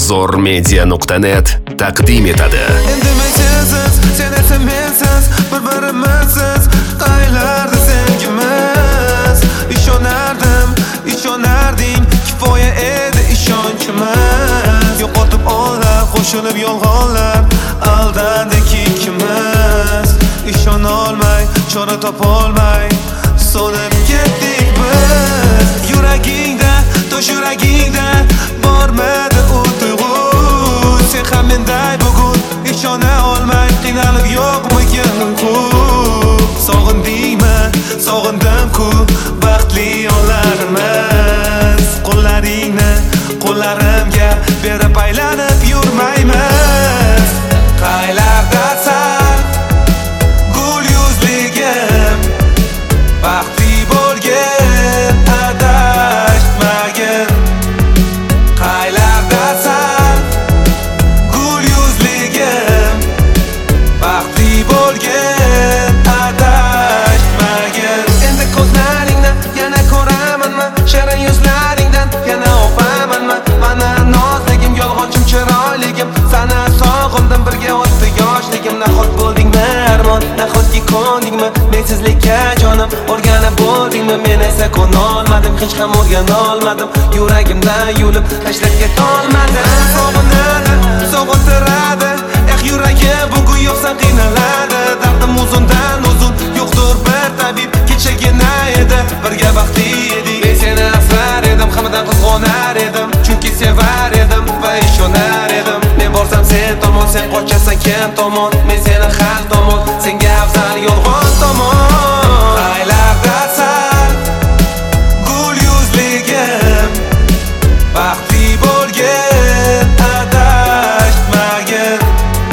zo'rmedia.net taqdim etadi. Endi men sensiz, sen esa mensiz, bir-birimizsiz, qaylarda sevgimiz. Ishonarding, kifoya edi ishonchimiz. Yo'qotib onlar, qo'shilib yolg'onlar, aldandik ikkimiz. Ishonolmay, chora topolmay, so'nib ketdik biz. Yuragingda, tosh yuragingda bormadi u tuyg'u. Sen ham menday bugun ishona olmay, qiynalib yo'qmikin uyqu. Sog'indingmi, sog'indim-ku baxtli onlarimiz. Qo'llaringni qo'llarimga berib aylanib yurmaymiz. Qaylardasan gul yuzligim, baxtli bo'lgin adashmagin. Qaylardasan gul yuzligim, baxtli bo'lgin adashmagin. Endi ko'zlaringni yana ko'ramanmi, shirin yuzlaringdan yana o'pamanmi? Mana nozligim, yolg'onchim, chiroyligim, sana sog'indim, birga o'tdi yoshligim. Nahot bo'ldingmi armon, nahotki ko'ndingmi mensizlikka jonim, o'rganib bo'ldingmi? Men esa ko'nolmadim, hech ham o'rganolmadim, yuragimdan yulib tashlab ketolmadim. Sog'inadi, sog'intiradi, yuragim bugun yo'qsan qiynaladi. Dardim uzundan uzun, yo'qdir bir tabib, kechagina edi, birga baxtli edik. Men seni asrar edim, hammadan qizg'onar edim, chunki sevar edim va ishonar edim. Men borsam sen tomon, sen qochasan kim tomon? Men seni har tomon, senga afzal yolg'on tomon. Qaylardasan gul yuzligim, baxtli bo'lgin adashmagin.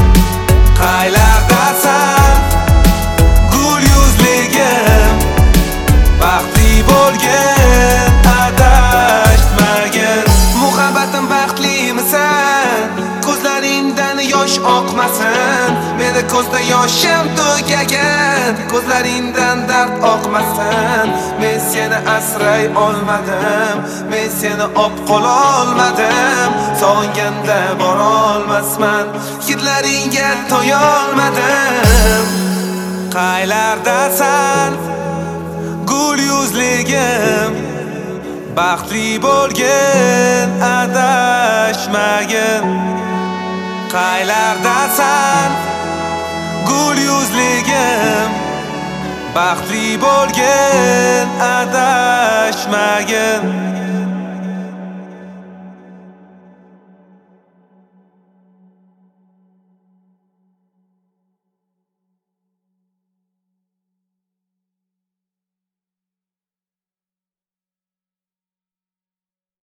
Qaylardasan gul yuzligim, baxtli bo'lgin adashmagin. Muhabbatim baxtlimisan, ko'zlaringdan yosh oqmasin. Meni ko'zda yoshim tugagan, ko'zlaringdan dard oqmasin. Men seni asray olmadim, men seni op qola olmadim. Sog'inganda borolmasman, hidlaringga to'yolmadim. Qaylardasan gul yuzligim, baxtli bo'lgin adashmagin. Qaylardasan gul yuzligim, baxtli bo'lgin adashmagin.